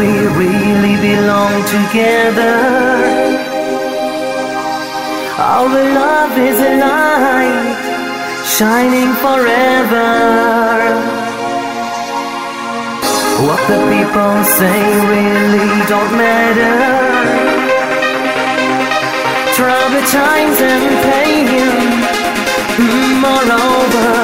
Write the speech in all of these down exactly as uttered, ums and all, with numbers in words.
we really belong together. Our love is a light shining forever. What the people say really don't matter. Troubled times and pain, moreover.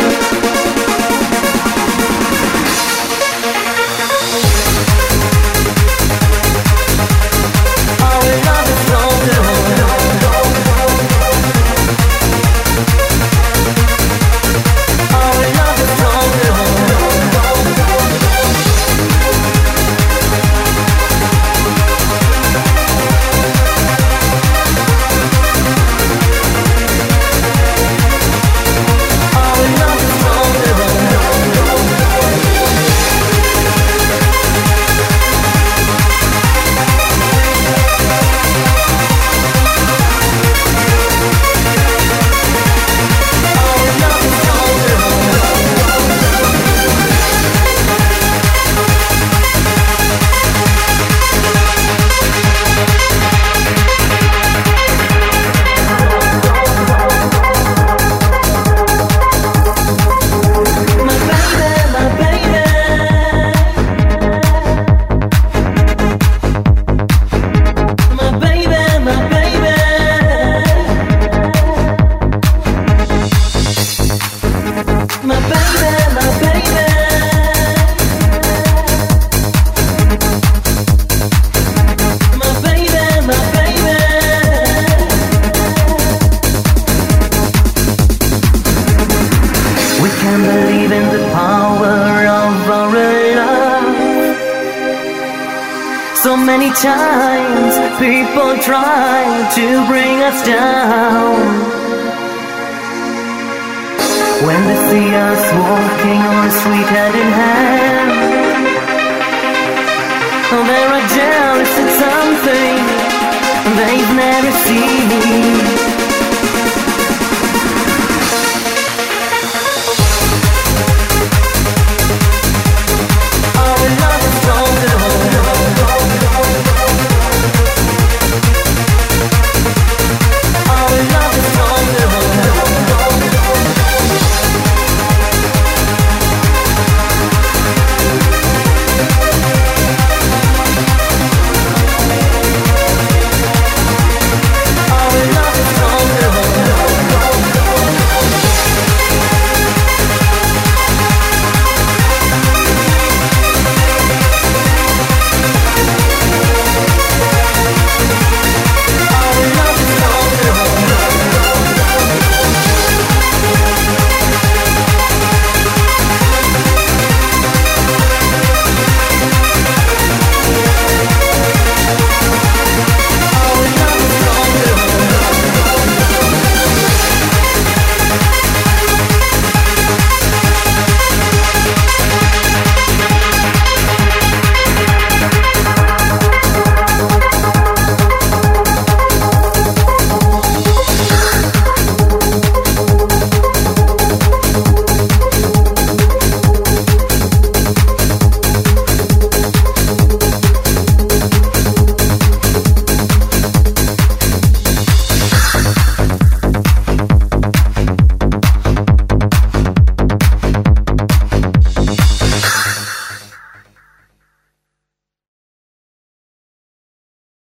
So many times people try to bring us down. When they see us walking on the street hand in hand, oh, they are jealous of something they've never seen.